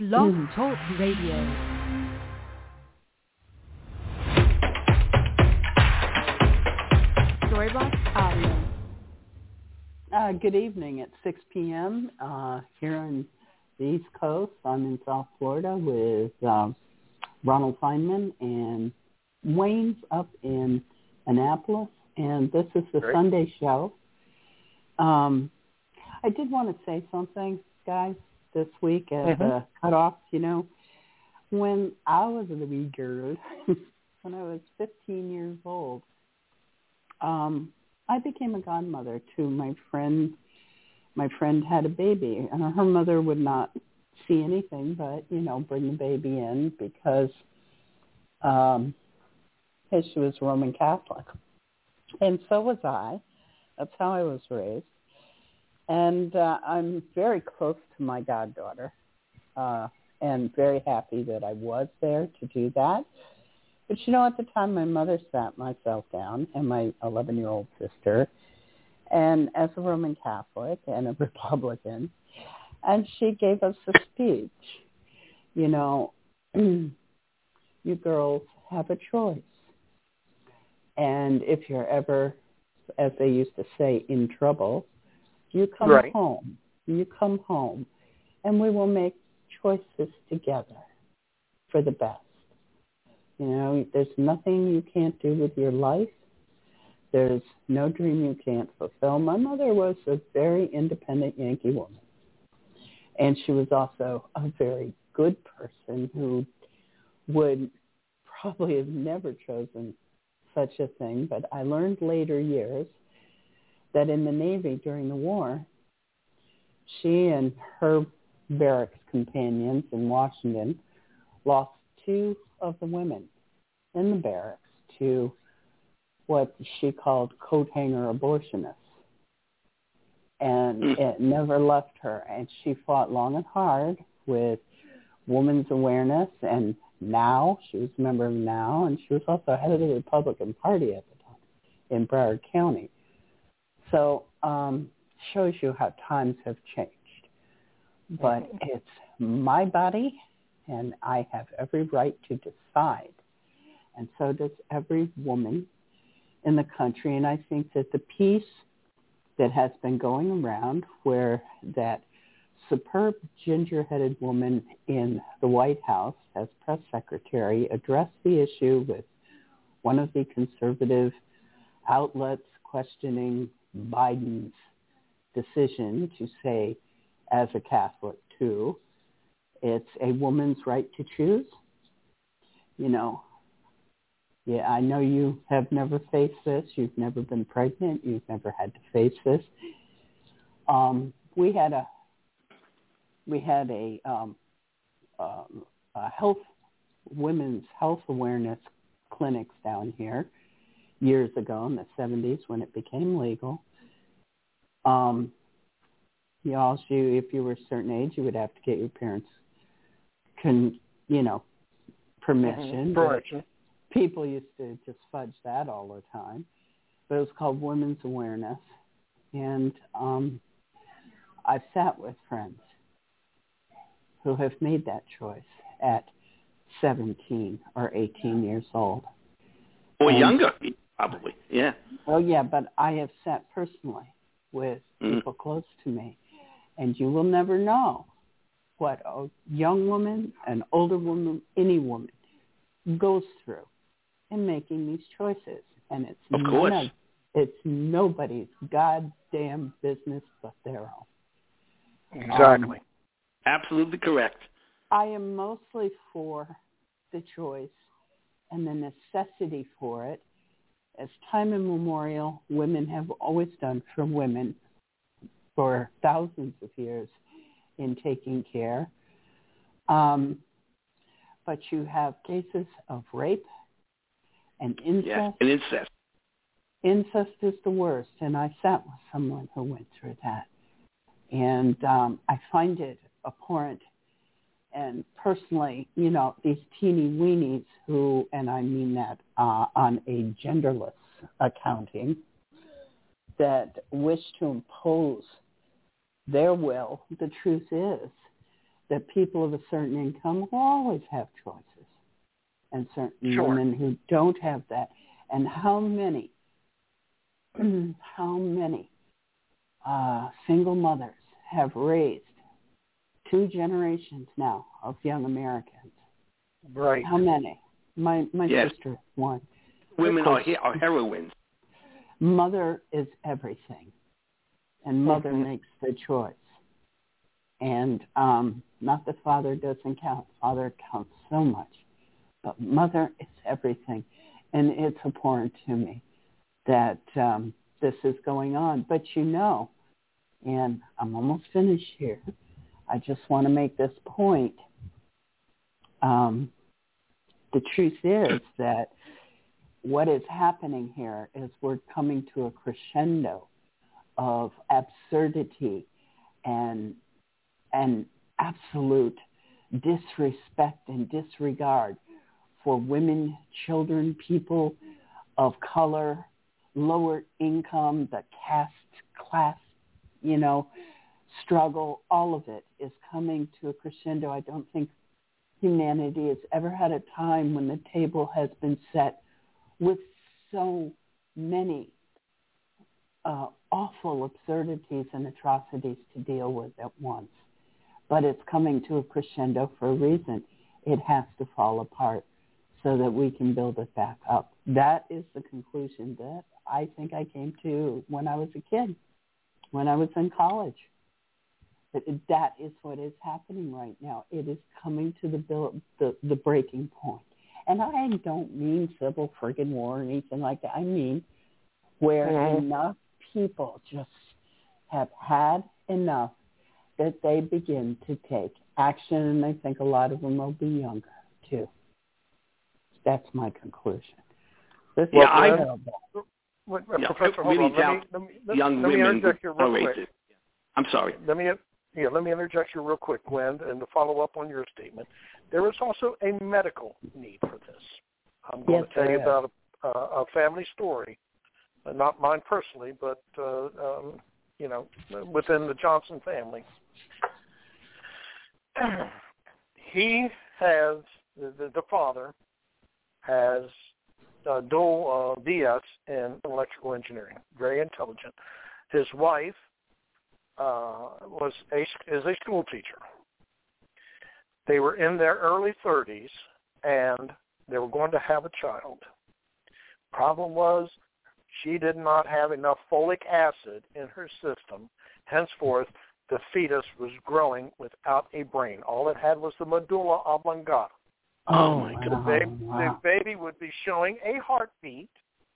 Blog Talk Radio. Storybox Audio. Good evening. It's 6 p.m. Here on the East Coast. I'm in South Florida with Ronald Feynman, and Wayne's up in Annapolis, and this is the Great. Sunday show. I did want to say something, guys, this week as a cutoff. You know, when I was a wee girl, when I was 15 years old, I became a godmother to my friend. My friend had a baby, and her mother would not see anything but, you know, bring the baby in because she was Roman Catholic. And so was I. That's how I was raised. And I'm very close to my goddaughter and very happy that I was there to do that. But, you know, at the time, my mother sat myself down and my 11-year-old sister, and as a Roman Catholic and a Republican, and she gave us a speech. You know, you girls have a choice. And if you're ever, as they used to say, in trouble, you come home. You come home, and we will make choices together for the best. You know, there's nothing you can't do with your life. There's no dream you can't fulfill. My mother was a very independent Yankee woman, and she was also a very good person who would probably have never chosen such a thing. But I learned later years that in the Navy during the war, she and her barracks companions in Washington lost two of the women in the barracks to what she called coat hanger abortionists. And it never left her. And she fought long and hard with Women's Awareness, and NOW. She was a member of NOW, and she was also head of the Republican Party at the time in Broward County. So shows you how times have changed. But it's my body, and I have every right to decide. And so does every woman in the country. And I think that the piece that has been going around where that superb ginger-headed woman in the White House as press secretary addressed the issue with one of the conservative outlets questioning Biden's decision to say, as a Catholic too, it's a woman's right to choose. You know, yeah, I know you have never faced this. You've never been pregnant. You've never had to face this. We had a women's health awareness clinics down here years ago in the 70s when it became legal. If you were a certain age, you would have to get your parents' permission. People used to just fudge that all the time. But it was called Women's Awareness. And I've sat with friends who have made that choice at 17 or 18 years old. Or younger, probably, yeah. Oh, yeah, but I have sat personally with people close to me. And you will never know what a young woman, an older woman, any woman goes through in making these choices. And it's nobody's goddamn business but their own. Exactly. Absolutely correct. I am mostly for the choice and the necessity for it. As time immemorial, women have always done for women for thousands of years in taking care. But you have cases of rape and incest. Yes, and incest. Incest is the worst, and I sat with someone who went through that. And I find it abhorrent. And personally, you know, these teeny weenies who, and I mean that on a genderless accounting, that wish to impose their will. The truth is that people of a certain income will always have choices, and certain women who don't have that. And how many single mothers have raised 2 generations now of young Americans? Right. How many? My sister, one. Women are heroines. Mother is everything, and mother makes the choice. And not that father doesn't count. Father counts so much. But mother is everything. And it's abhorrent to me that this is going on. But and I'm almost finished here, I just want to make this point. The truth is that what is happening here is we're coming to a crescendo of absurdity and absolute disrespect and disregard for women, children, people of color, lower income, the caste, class, struggle. All of it is coming to a crescendo. I don't think humanity has ever had a time when the table has been set with so many awful absurdities and atrocities to deal with at once. But it's coming to a crescendo for a reason. It has to fall apart so that we can build it back up. That is the conclusion that I think I came to when I was a kid, when I was in college. That is what is happening right now. It is coming to the breaking point. And I don't mean civil friggin' war or anything like that. I mean where enough people just have had enough that they begin to take action, and I think a lot of them will be younger, too. That's my conclusion. Professor, hold really on. Young let me women interject you real quick. I'm sorry. Let me interject you real quick, Gwen, and to follow up on your statement. There is also a medical need for this. I'm going to tell you about a family story, not mine personally, but within the Johnson family. He has the father has dual BS in electrical engineering, very intelligent. His wife is a school teacher. They were in their early 30s, and they were going to have a child. Problem was, she did not have enough folic acid in her system. Henceforth, the fetus was growing without a brain. All it had was the medulla oblongata. Oh my God! The baby would be showing a heartbeat.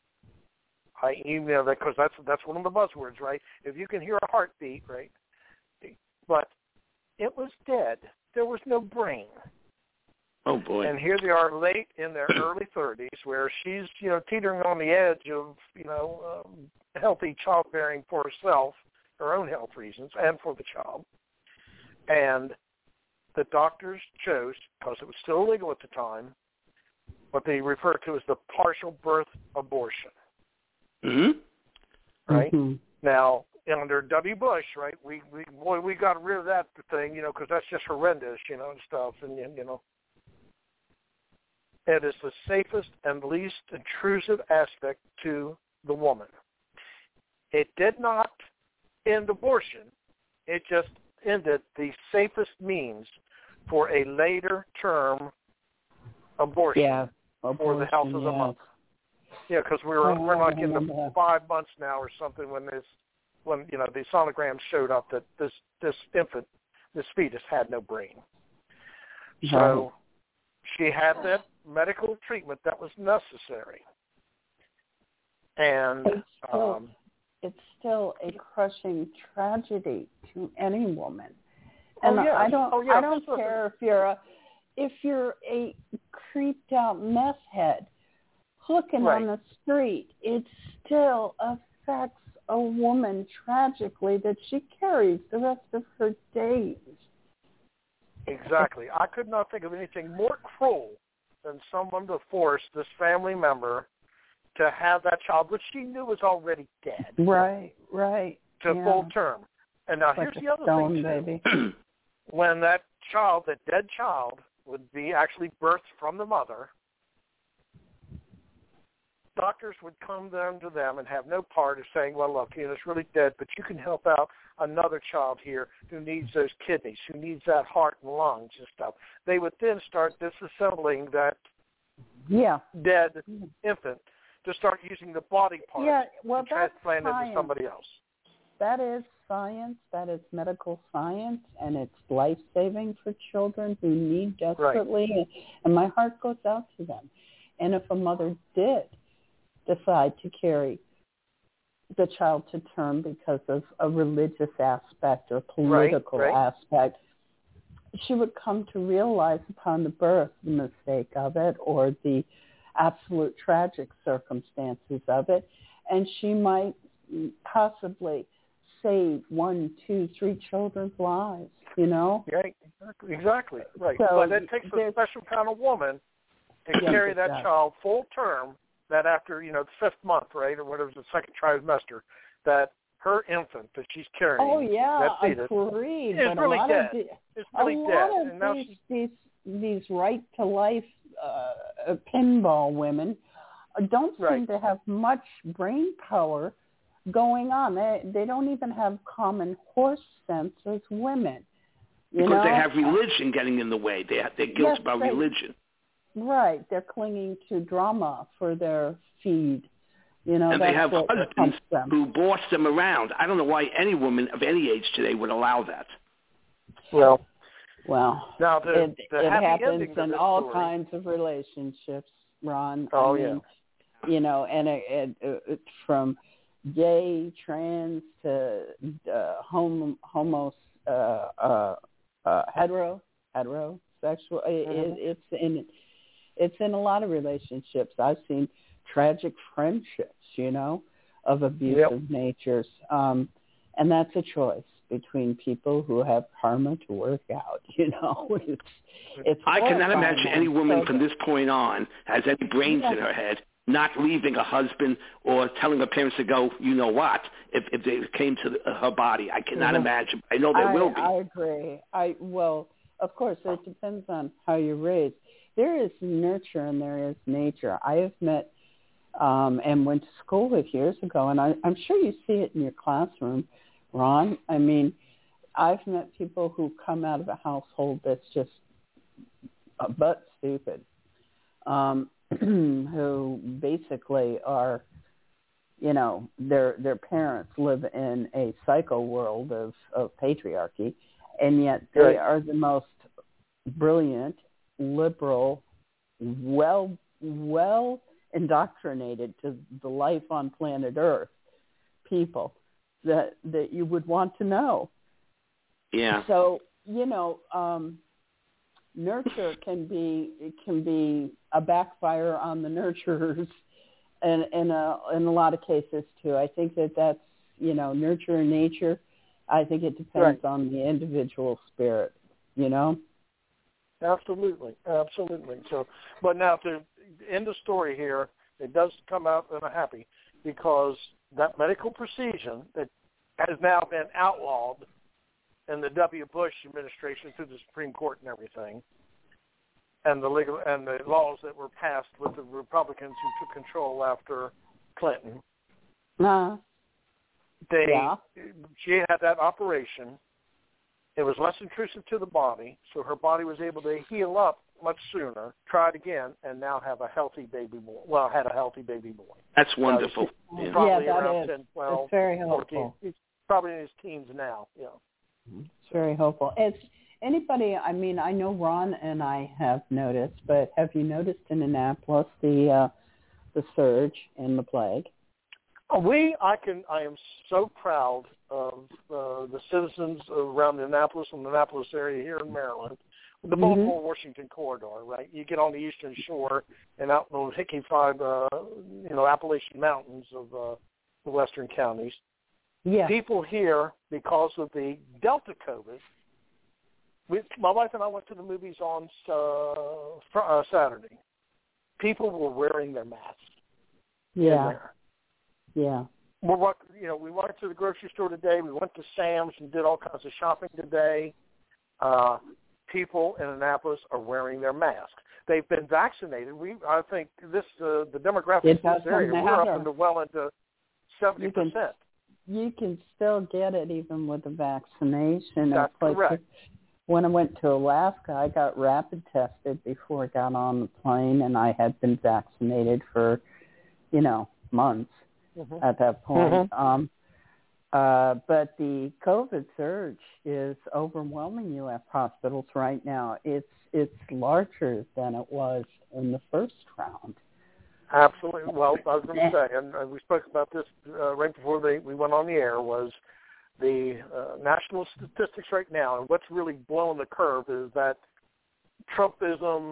Because that's one of the buzzwords, right? If you can hear a heartbeat, right? But it was dead. There was no brain. Oh boy! And here they are, late in their early 30s, where she's teetering on the edge of healthy childbearing for herself, her own health reasons, and for the child. And the doctors chose, because it was still illegal at the time, what they refer to as the partial birth abortion. Mm-hmm. Right? Mm-hmm. Now, under W. Bush, right, we got rid of that thing, because that's just horrendous, and stuff, and It is the safest and least intrusive aspect to the woman. It did not end abortion. It just ended the safest means for a later term abortion for the health of the mother. Yeah, because we're like in the 5 months now or something when the sonograms showed up that this infant, this fetus had no brain. So she had that medical treatment that was necessary. And it's still a crushing tragedy to any woman. And I don't care if you're a creeped out mess head looking on the street. It still affects a woman tragically that she carries the rest of her days. Exactly. I could not think of anything more cruel than someone to force this family member to have that child, which she knew was already dead. Right. To full term. And now here's the other thing, too. When that that dead child, would be actually birthed from the mother, doctors would come down to them and have no part of saying, well, look, it's really dead, but you can help out another child here who needs those kidneys, who needs that heart and lungs and stuff. They would then start disassembling that dead infant to start using the body parts to transplant it to somebody else. That is science. That is medical science, and it's life-saving for children who need desperately. Right. And my heart goes out to them. And if a mother did decide to carry the child to term because of a religious aspect or political aspect, she would come to realize upon the birth the mistake of it or the absolute tragic circumstances of it, and she might possibly save 1, 2, 3 children's lives, Right, exactly. Right. So but it takes a special kind of woman to carry that child full term, that after, the 5th month, right, or whatever, the 2nd trimester, that her infant that she's carrying, that fetus, agreed. is But really dead. It's really dead. A lot of these right-to-life pinball women don't seem to have much brain power going on. They don't even have common horse sense as women. Because they have religion getting in the way. They're guilt about religion. Right. They're clinging to drama for their feed. And they have husbands who boss them around. I don't know why any woman of any age today would allow that. Well, now it happens in all story. kinds of relationships, Ron. Oh, I mean, and it's from gay, trans to heterosexual. It's in a lot of relationships. I've seen tragic friendships, of abusive natures, and that's a choice between people who have karma to work out. It's I cannot imagine any woman from this point on has any brains in her head, not leaving a husband or telling her parents to go, if they came to her body. I cannot imagine. I know there will be. I agree. Well, of course, it depends on how you're raised. There is nurture and there is nature. I have met and went to school with years ago, and I'm sure you see it in your classroom, Ron. I mean, I've met people who come out of a household that's just butt stupid, who basically are, their parents live in a psycho world of patriarchy, and yet they are the most brilliant, liberal, well indoctrinated to the life on planet Earth people that you would want to know. Yeah. So, nurture can be a backfire on the nurturers, and in a lot of cases too. I think that's nurture and nature. I think it depends on the individual spirit. Absolutely. So, but now to end the story here, it does come out in a happy, because that medical precision that has now been outlawed in the W. Bush administration through the Supreme Court and everything, and the laws that were passed with the Republicans who took control after Clinton. She had that operation. It was less intrusive to the body, so her body was able to heal up much sooner, tried again, and now have a healthy baby boy. Well, had a healthy baby boy. That's wonderful. Probably around 10, 12, it's very helpful. 14. He's probably in his teens now. It's very helpful. It's anybody, I mean, I know Ron and I have noticed, but have you noticed in Annapolis the surge in the plague? I am so proud of the citizens around the Annapolis and the Annapolis area here in Maryland, the Baltimore-Washington corridor, right? You get on the eastern shore and out in the Hickey Five, Appalachian Mountains of the western counties. Yeah. People here, because of the Delta COVID, my wife and I went to the movies on Saturday. People were wearing their masks. Yeah. Yeah. We went to the grocery store today. We went to Sam's and did all kinds of shopping today. people in Annapolis are wearing their masks. They've been vaccinated. I think the demographics of this area, we're up into well into 70%. You can still get it even with the vaccination. That's correct. When I went to Alaska, I got rapid tested before I got on the plane, and I had been vaccinated for, months at that point. But the COVID surge is overwhelming U.S. hospitals right now. It's larger than it was in the first round. Absolutely. Well, I was going to say, and we spoke about this right before we went on the air, was the national statistics right now, and what's really blowing the curve is that Trumpism,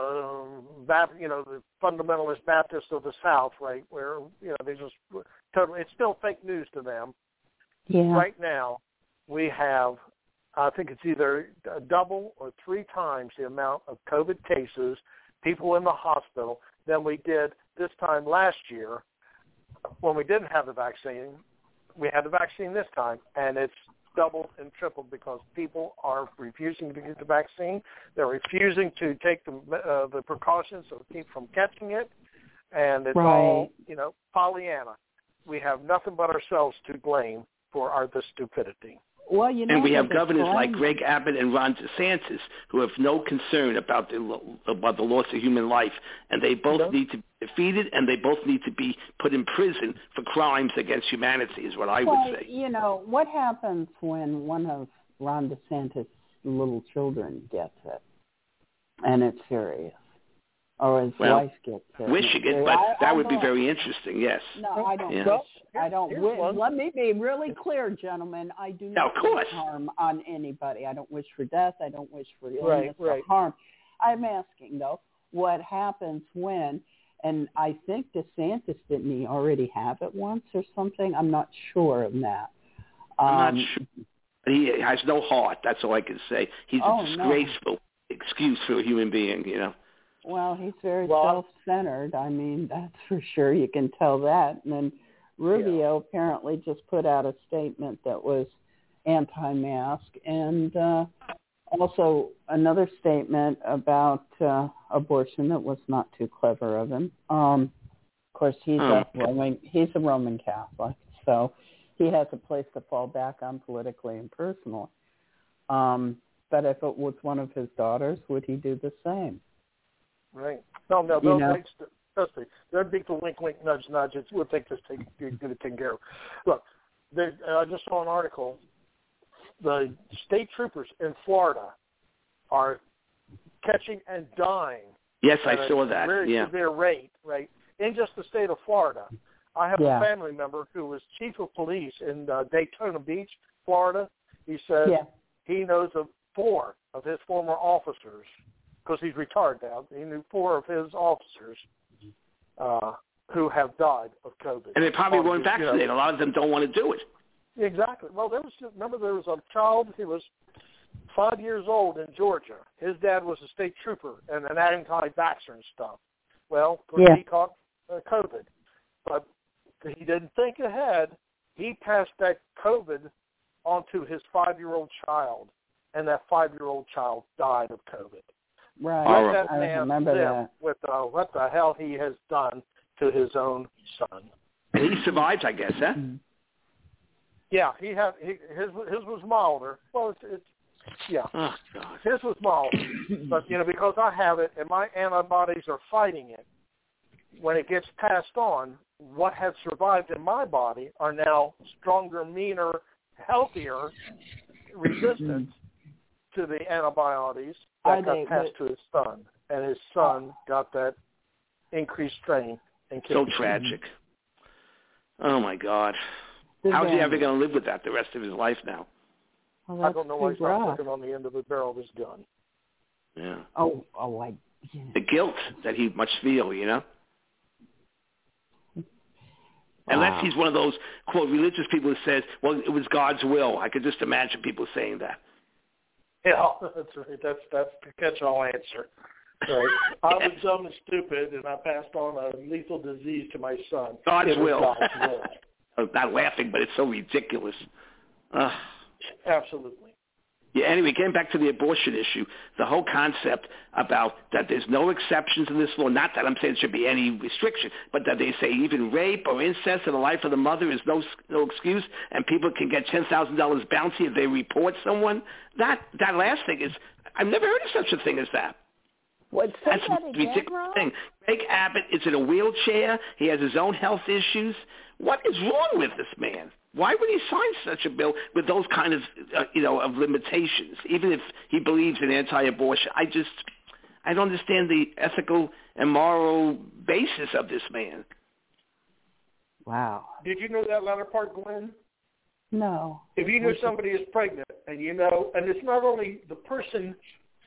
the fundamentalist Baptists of the South, right, where, they just totally, it's still fake news to them. Yeah. Right now, we have, I think it's either double or 3 times the amount of COVID cases, people in the hospital, than we did this time last year when we didn't have the vaccine. We had the vaccine this time, and it's doubled and tripled because people are refusing to get the vaccine. They're refusing to take the precautions to keep from catching it, and it's all, Pollyanna. We have nothing but ourselves to blame for this stupidity. Well, and we have governors like Greg Abbott and Ron DeSantis who have no concern about the loss of human life, and they both need to be defeated, and they both need to be put in prison for crimes against humanity, is what I would say. What happens when one of Ron DeSantis' little children gets it, and it's serious? Or his wife gets it. Wishing it, but that would be very interesting, yes. No, I don't wish. I don't wish. Let me be really clear, gentlemen. I do not wish harm on anybody. I don't wish for death. I don't wish for illness or harm. I'm asking, though, what happens when, and I think DeSantis, didn't he already have it once or something? I'm not sure of that. I'm not sure. He has no heart. That's all I can say. He's a disgraceful excuse for a human being, Well, he's very self-centered. I mean, that's for sure. You can tell that. And then Rubio apparently just put out a statement that was anti-mask, and also another statement about abortion that was not too clever of him. Of course, he's a Roman Catholic, so he has a place to fall back on politically and personally. But if it was one of his daughters, would he do the same? Right. No, trust me. There'd be the wink, wink, nudge, nudge. We'll take this, get it taken care of. Look, I just saw an article. The state troopers in Florida are catching and dying. Yes, I saw that. Very severe rate, right? In just the state of Florida. I have a family member who was chief of police in Daytona Beach, Florida. He says he knows of 4 of his former officers, because he's retired now. He knew 4 of his officers who have died of COVID. And they probably weren't vaccinated. A lot of them don't want to do it. Exactly. Well, there was a child, he was 5 years old in Georgia. His dad was a state trooper and an anti-vaxxer and stuff. Well, he caught COVID. But he didn't think ahead. He passed that COVID onto his 5-year-old child, and that 5-year-old child died of COVID. Right. I remember that. With what the hell he has done to his own son. He survived, I guess, huh? Yeah, his was milder. Well, it's Oh, God. His was milder, but because I have it and my antibodies are fighting it, when it gets passed on, what has survived in my body are now stronger, meaner, healthier, resistant to the antibiotics that got passed to his son, and his son got that increased strain. And so tragic. Oh, my God. How's he ever going to live with that the rest of his life now? Well, I don't know why he's not looking on the end of the barrel of his gun. Yeah. The guilt that he must feel, Unless he's one of those, quote, religious people who says, well, it was God's will. I could just imagine people saying that. Yeah, that's right. That's the catch-all answer. Right. I was dumb and stupid, and I passed on a lethal disease to my son. God's will. God's will. I'm not laughing, but it's so ridiculous. Absolutely. Yeah, anyway, getting back to the abortion issue, the whole concept about that there's no exceptions in this law, not that I'm saying there should be any restriction, but that they say even rape or incest in the life of the mother is no excuse, and people can get $10,000 bounty if they report someone. That last thing is, I've never heard of such a thing as that. That's a ridiculous thing. Greg Abbott is in a wheelchair. He has his own health issues. What is wrong with this man? Why would he sign such a bill with those kind of, of limitations, even if he believes in anti-abortion? I don't understand the ethical and moral basis of this man. Wow. Did you know that latter part, Glenn? No. If you know somebody is pregnant, and and it's not only the person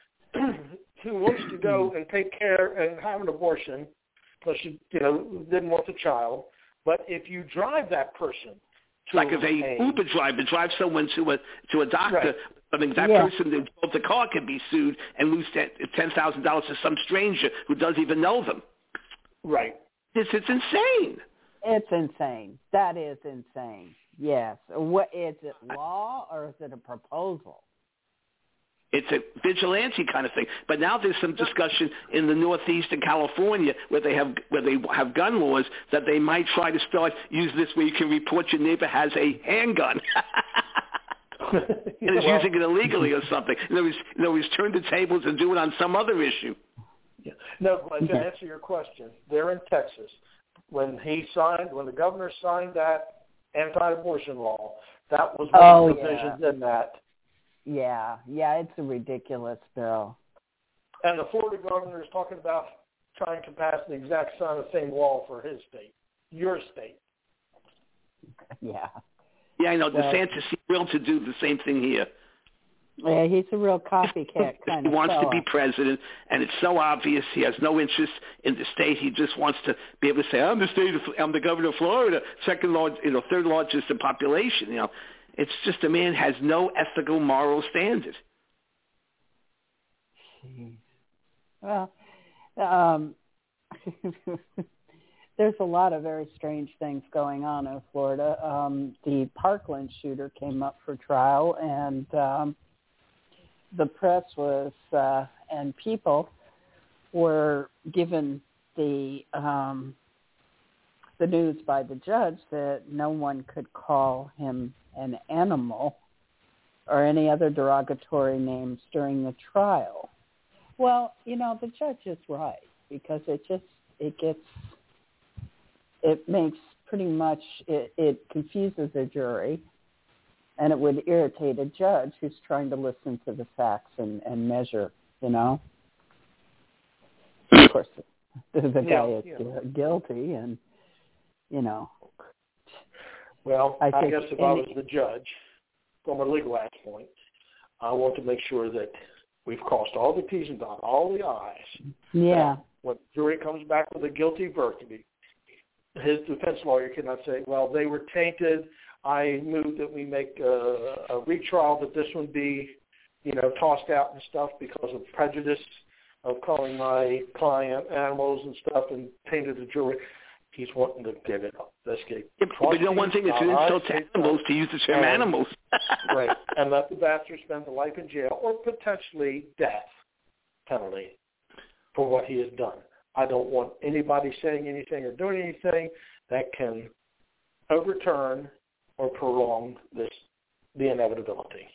who wants to go and take care and have an abortion because she, didn't want the child, but if you drive that person, like if a Uber driver drives someone to a doctor, right. I mean, that person that drove the car can be sued and lose $10,000 to some stranger who doesn't even know them. Right. It's insane. It's insane. That is insane. Yes. What is it, law or is it a proposal? It's a vigilante kind of thing. But now there's some discussion in the Northeast in California where they have gun laws that they might try to start use this where you can report your neighbor has a handgun. And is using it illegally or something. In other words, turn the tables and do it on some other issue. Yeah. No, to answer your question, they're in Texas. When the governor signed that anti-abortion law, that was one of the provisions in that. Yeah, it's a ridiculous bill. And the Florida governor is talking about trying to pass the exact same law for his state, your state. Yeah. Yeah, I know. DeSantis is thrilled to do the same thing here. Yeah, he's a real copycat kind of He wants fella. to be president, and it's so obvious he has no interest in the state. He just wants to be able to say, I'm the governor of Florida, third largest in population, It's just a man has no ethical, moral standard. Jeez. Well, there's a lot of very strange things going on in Florida. The Parkland shooter came up for trial, and the press was and people were given the news by the judge that no one could call him an animal or any other derogatory names during the trial. Well, the judge is right because it makes pretty much, it confuses a jury, and it would irritate a judge who's trying to listen to the facts and measure, Of course, the guy is guilty and, Well, I guess if I was the judge, from a legal act point, I want to make sure that we've crossed all the T's and dotted all the I's. Yeah. When the jury comes back with a guilty verdict, his defense lawyer cannot say, well, they were tainted. I moved that we make a retrial, that this would be, tossed out and stuff because of prejudice of calling my client animals and stuff and tainted the jury. He's wanting to give it up. Let's get but one thing is an insult to animals to use the term animals. Right. And let the bastard spend the life in jail or potentially death penalty for what he has done. I don't want anybody saying anything or doing anything that can overturn or prolong the inevitability.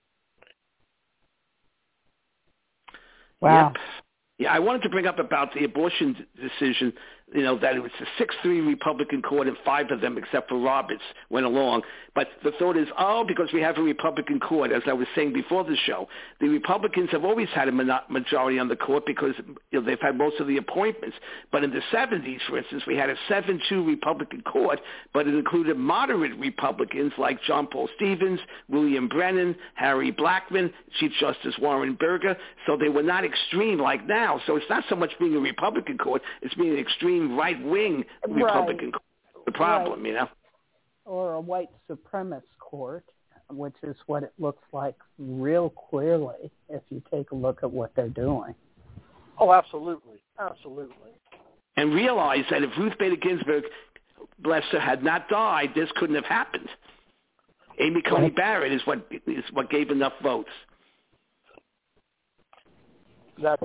Wow. Yep. Yeah, I wanted to bring up about the abortion decision, that it was a 6-3 Republican court and 5 of them, except for Roberts, went along. But the thought is, because we have a Republican court, as I was saying before the show, the Republicans have always had a majority on the court because they've had most of the appointments. But in the 70s, for instance, we had a 7-2 Republican court, but it included moderate Republicans like John Paul Stevens, William Brennan, Harry Blackmun, Chief Justice Warren Burger. So they were not extreme like now. So it's not so much being a Republican court, it's being an extreme right-wing Republican court. The problem, Or a white supremacist court, which is what it looks like real clearly if you take a look at what they're doing. Oh, absolutely. Absolutely. And realize that if Ruth Bader Ginsburg, bless her, had not died, this couldn't have happened. Amy Coney Barrett is what gave enough votes. That's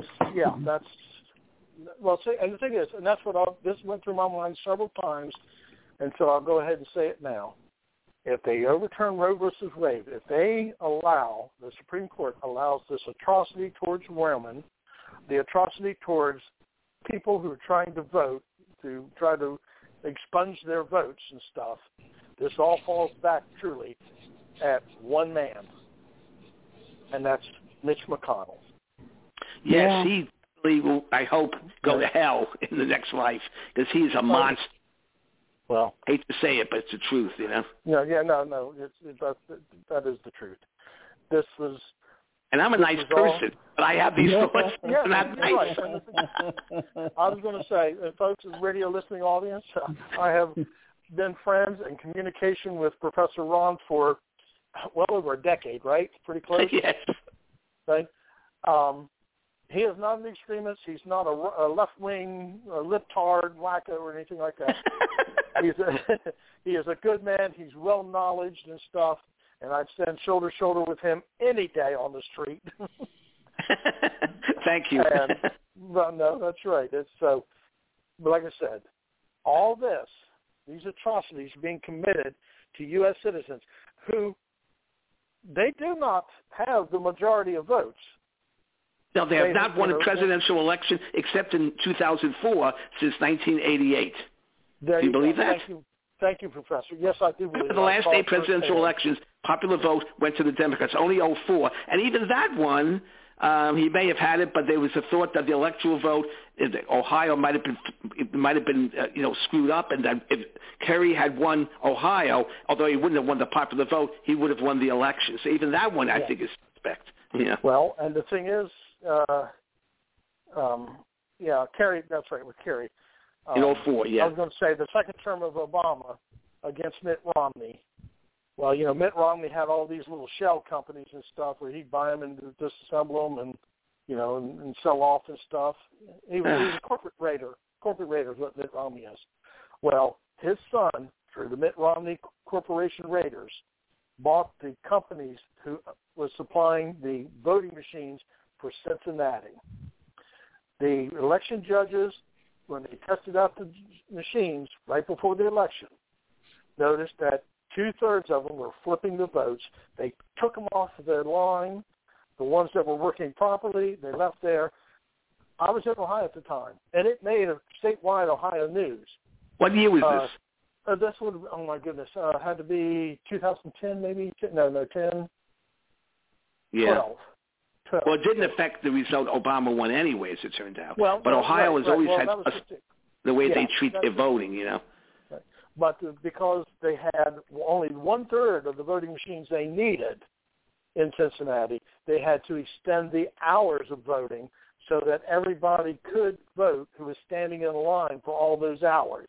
well. See, and the thing is, and that's what this went through my mind several times, and so I'll go ahead and say it now. If they overturn Roe versus Wade, if they allow, the Supreme Court allows this atrocity towards women, the atrocity towards people who are trying to vote, to try to expunge their votes and stuff, this all falls back truly at one man, and that's Mitch McConnell. Yes, he will, I hope, go to hell in the next life, because he's a monster. Well, I hate to say it, but it's the truth, you know. No, that is the truth. This was, and I'm a nice person, but I have these thoughts. Yeah, not nice. Right. I was going to say, folks, the radio listening audience, I have been friends and communication with Professor Ron for well over a decade, right? Pretty close. Yes. Right. He is not an extremist. He's not a left-wing libtard, wacko, or anything like that. He is a good man. He's well-knowledged and stuff, and I'd stand shoulder to shoulder with him any day on the street. Thank you. Well, no, that's right. It's so. But like I said, all these atrocities being committed to U.S. citizens who they do not have the majority of votes. No, they have not won a presidential election except in 2004 since 1988. Do you believe that? Thank you, Professor. Yes, I do believe that. The last 8 presidential elections, popular vote went to the Democrats, only 04. And even that one, he may have had it, but there was a thought that the electoral vote in Ohio might have been screwed up, and that if Kerry had won Ohio, although he wouldn't have won the popular vote, he would have won the election. So even that one, I think, is suspect. Yeah. Well, and the thing is, Kerry, that's right, with Kerry. In 04, yeah. I was going to say the second term of Obama against Mitt Romney. Well, Mitt Romney had all these little shell companies and stuff where he'd buy them and disassemble them and sell off and stuff. He was a corporate raider. Corporate raider is what Mitt Romney is. Well, his son, through the Mitt Romney Corporation Raiders, bought the companies who was supplying the voting machines for Cincinnati. The election judges, when they tested out the machines right before the election, noticed that 2/3 of them were flipping the votes. They took them off their line. The ones that were working properly, they left there. I was in Ohio at the time, and it made a statewide Ohio news. What year was this? This would, oh my goodness, had to be 2010 maybe? No, 10. Yeah. 12. Well, it didn't affect the result Obama won anyway, as it turned out. Well, but Ohio has always had the way they treat their voting, Right. But because they had only 1/3 of the voting machines they needed in Cincinnati, they had to extend the hours of voting so that everybody could vote who was standing in line for all those hours.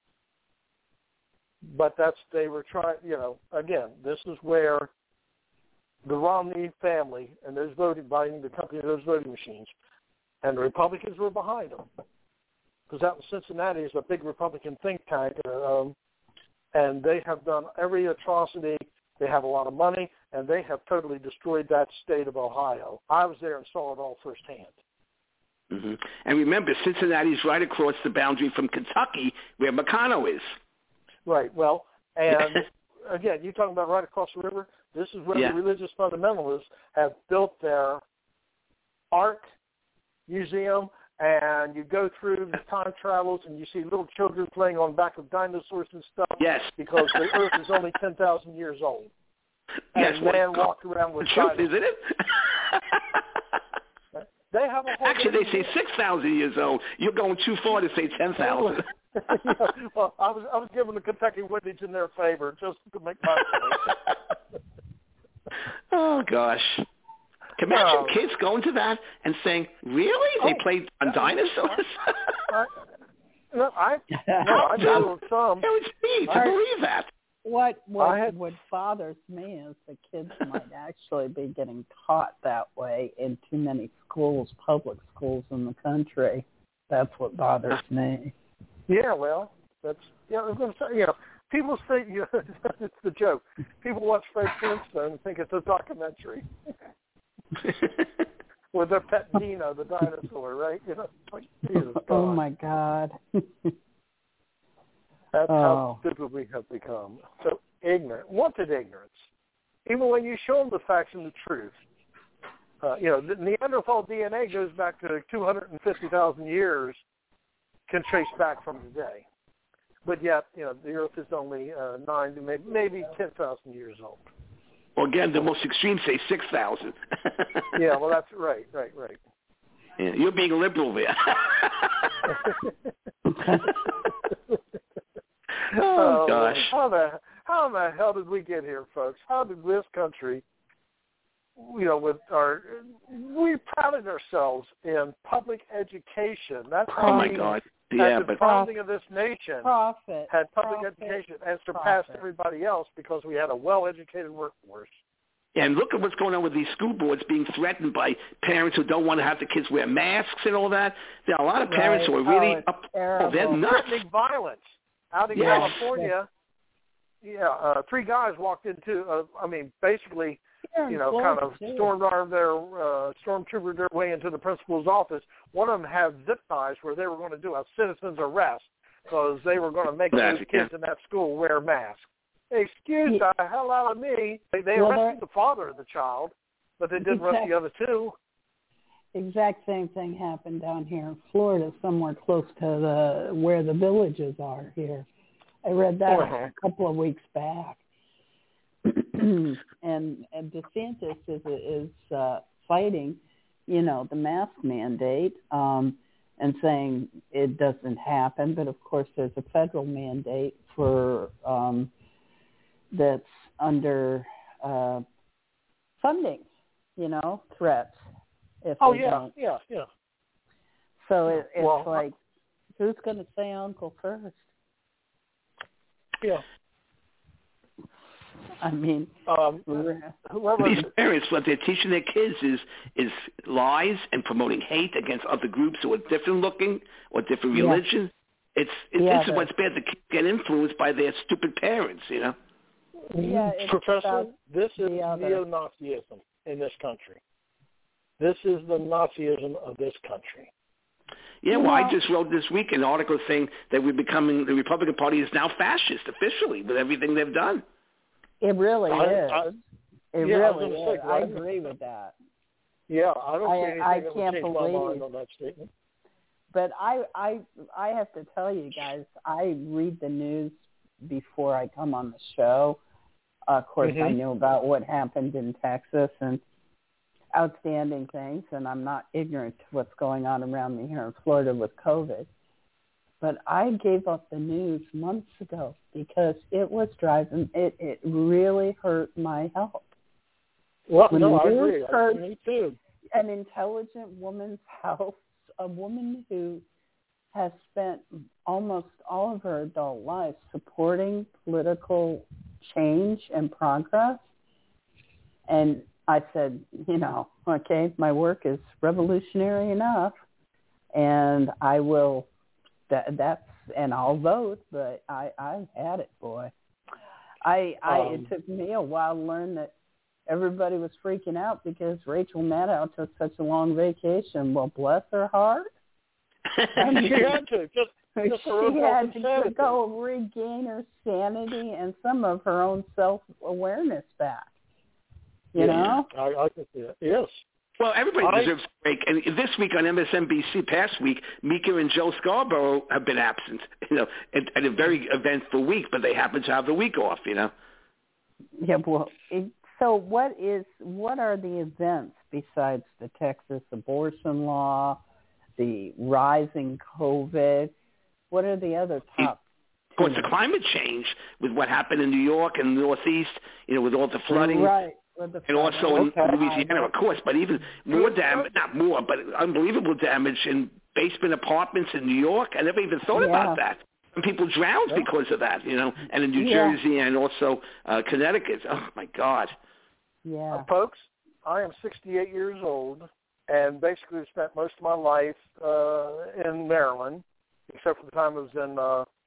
But they were trying, again, this is where the Romney family and those buying the company of those voting machines, and the Republicans were behind them. Because out in Cincinnati is a big Republican think tank, and they have done every atrocity. They have a lot of money, and they have totally destroyed that state of Ohio. I was there and saw it all firsthand. Mm-hmm. And remember, Cincinnati's right across the boundary from Kentucky, where McConnell is. Right. Well, and again, you're talking about right across the river. This is where the religious fundamentalists have built their Ark Museum, and you go through the time travels, and you see little children playing on back of dinosaurs and stuff. Yes. Because the Earth is only 10,000 years old. Yes. And man walked around with dinosaurs. Isn't it? They have a whole Actually, they say 6,000 years old. You're going too far to say 10,000. Well, I was giving the Kentucky Windage in their favor just to make my point. Oh, gosh. Can you imagine kids going to that and saying, really? They played on dinosaurs? I know some. It was me to believe that. What bothers me is the kids might actually be getting taught that way in too many schools, public schools in the country. That's what bothers me. Yeah, well, I was going to say, people think, it's the joke. People watch Fred Flintstone and think it's a documentary. with their pet Dino, the dinosaur, right? You know, like, Jesus God. Oh my God. That's how stupid we have become. So ignorant, wanted ignorance. Even when you show them the facts and the truth. You know, the Neanderthal DNA goes back to 250,000 years, can trace back from today. But yet, you know, the Earth is only 9 to maybe 10,000 years old. Well, again, the most extreme say 6,000. Yeah, well, that's right. Yeah, you're being liberal there. Oh, gosh. How in the hell did we get here, folks? How did this country, you know, we prided ourselves in public education. That's how my God. Yeah, at the founding of this nation had public education and surpassed everybody else because we had a well-educated workforce. And look at what's going on with these school boards being threatened by parents who don't want to have the kids wear masks and all that. There are a lot of parents who are really they're nuts. Threatening violence. Out in California, 3 guys walked into, basically, you know, kind of stormed out of their stormtroopered their way into the principal's office. One of them had zip ties where they were going to do a citizen's arrest because they were going to make those kids in that school wear masks. Excuse the hell out of me. They arrested the father of the child, but they didn't arrest the other 2. Exact same thing happened down here in Florida, somewhere close to where the villages are here. I read that a couple of weeks back. and DeSantis is fighting, you know, the mask mandate and saying it doesn't happen. But, of course, there's a federal mandate for that's under funding, you know, threats. Don't. Yeah. So it's like, who's going to say uncle first? Yeah. I mean, these parents, what they're teaching their kids is lies and promoting hate against other groups who are different looking or different religions. This is what's bad. The kids get influenced by their stupid parents, you know. Yeah, Professor, this is neo-Nazism in this country. This is the Nazism of this country. Yeah, well, I just wrote this week an article saying that the Republican Party is now fascist officially with everything they've done. It really is. It really is. I agree with that. Yeah, I don't see anything that would change my mind on that statement. But I have to tell you guys, I read the news before I come on the show. Of course, I knew about what happened in Texas and outstanding things, and I'm not ignorant to what's going on around me here in Florida with COVID. But I gave up the news months ago because it was driving, it really hurt my health. Well, no, I agree. Me too. An intelligent woman's health, a woman who has spent almost all of her adult life supporting political change and progress. And I said, you know, okay, my work is revolutionary enough, and I will, and I'll vote, but I've had it, boy. It took me a while to learn that everybody was freaking out because Rachel Maddow took such a long vacation. Well, bless her heart. And she had to. She had to go regain her sanity and some of her own self-awareness back. You know? I can see it. Yes. Well, everybody deserves a break. And this week on MSNBC, past week, Mika and Joe Scarborough have been absent, you know, at a very eventful week, but they happen to have the week off, you know. Yeah, well, so what are the events besides the Texas abortion law, the rising COVID? What are the other top? Of course, the climate change with what happened in New York and the Northeast, you know, with all the flooding. Right. And also in Louisiana, of course, but even more damage, not more, but unbelievable damage in basement apartments in New York. I never even thought about that. And people drowned because of that, you know, and in New Jersey and also Connecticut. Oh, my God. Yeah. Folks, I am 68 years old and basically spent most of my life in Maryland, except for the time I was in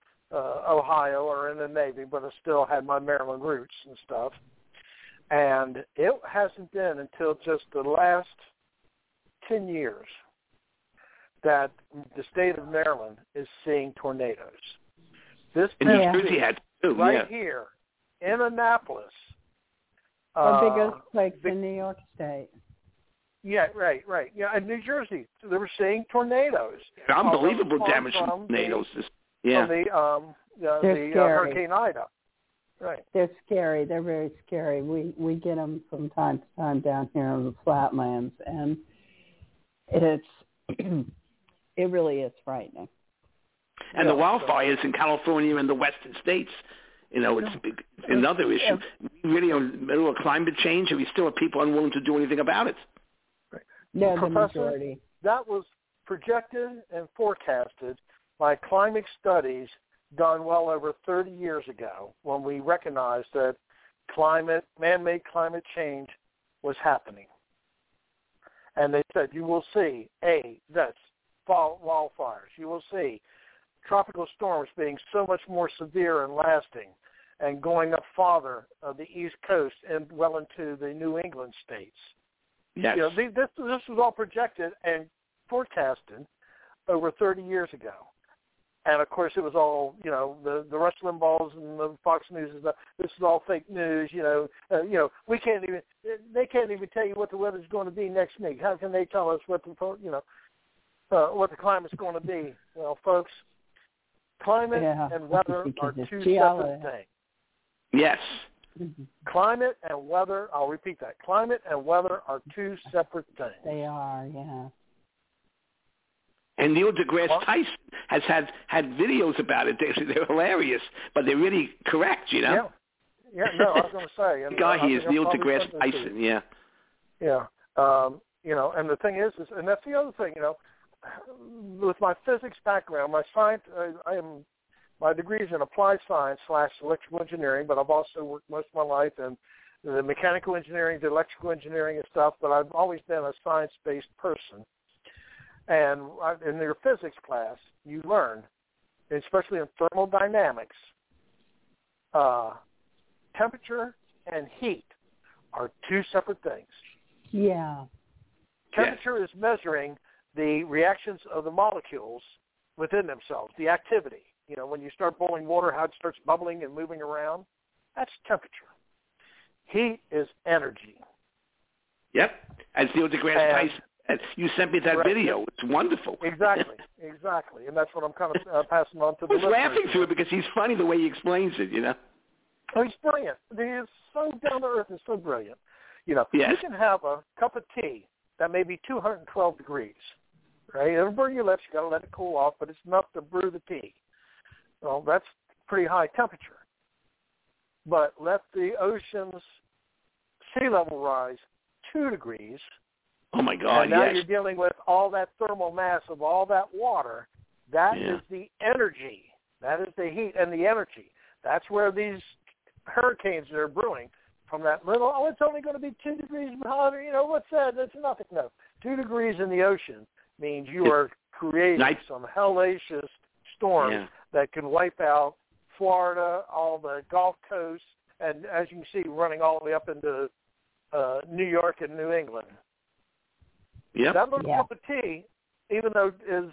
Ohio or in the Navy, but I still had my Maryland roots and stuff. And it hasn't been until just the last 10 years that the state of Maryland is seeing tornadoes. This in New Jersey had too, right here in Annapolis. The biggest quakes in New York State. Yeah, right. Yeah, in New Jersey, they were seeing tornadoes. Unbelievable damage from tornadoes. From the Hurricane Ida. Right. They're scary. They're very scary. We get them from time to time down here in the flatlands, and it really is frightening. And the wildfires in California and the western states, it's another issue. We really are in the middle of climate change, and we still have people unwilling to do anything about it. Right. Yeah, Professor, the majority. That was projected and forecasted by climate studies done well over 30 years ago, when we recognized that man-made climate change was happening. And they said, you will see, that's wildfires. You will see tropical storms being so much more severe and lasting and going up farther the East Coast and well into the New England states. Yes. This was all projected and forecasted over 30 years ago. And, of course, it was all, the Rush Limbaughs and the Fox News and stuff. This is all fake news, we can't even, they can't even tell you what the weather's going to be next week. How can they tell us what the climate's going to be? Well, folks, climate and weather are two separate things. Yes. Mm-hmm. Climate and weather, I'll repeat that. Climate and weather are two separate things. They are, yeah. And Neil deGrasse Tyson has had videos about it. They're hilarious, but they're really correct, Yeah, no, I was going to say. The guy he is, Neil deGrasse Tyson, yeah. Yeah, and the thing is, and that's the other thing, with my physics background, my degree is in applied science / electrical engineering, but I've also worked most of my life in the mechanical engineering, the electrical engineering and stuff, but I've always been a science-based person. And in your physics class, you learn, especially in thermodynamics, temperature and heat are two separate things. Yeah. Temperature is measuring the reactions of the molecules within themselves, the activity. When you start boiling water, how it starts bubbling and moving around, that's temperature. Heat is energy. Yep. As Neil deGrasse Tyson. You sent me that video. It's wonderful. Exactly. And that's what I'm kind of passing on to the listeners. I was laughing through it because he's funny the way he explains it, Oh, he's brilliant. He is so down to earth and so brilliant. Yes. You can have a cup of tea that may be 212 degrees, right? It'll burn your lips. You got to let it cool off, but it's enough to brew the tea. Well, that's pretty high temperature. But let the ocean's sea level rise 2 degrees. Oh, my God, and now you're dealing with all that thermal mass of all that water. That is the energy. That is the heat and the energy. That's where these hurricanes that are brewing from that little, it's only going to be 2 degrees hotter. What's that? That's nothing. No. 2 degrees in the ocean means you are creating some hellacious storms that can wipe out Florida, all the Gulf Coast, and as you can see, running all the way up into New York and New England. Yep. That little cup of tea, even though it is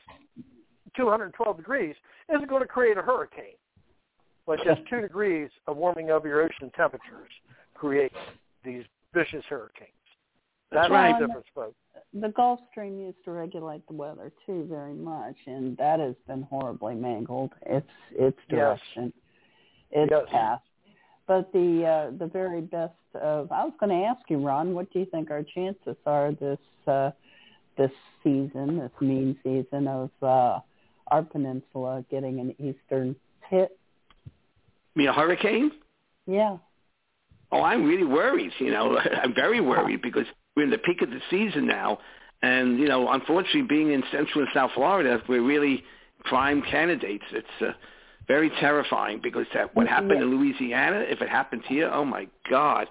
212 degrees, isn't going to create a hurricane. But just 2 degrees of warming of your ocean temperatures create these vicious hurricanes. That's right. The difference, folks. The Gulf Stream used to regulate the weather, too, very much, and that has been horribly mangled. Its direction. It's past. But the very best of, I was going to ask you, Ron, what do you think our chances are this season, this mean season of our peninsula getting an eastern hit? You mean a hurricane? Yeah. Oh, I'm really worried, I'm very worried because we're in the peak of the season now. And, unfortunately, being in Central and South Florida, we're really prime candidates. It's very terrifying because what happened in Louisiana, if it happened here, oh, my God.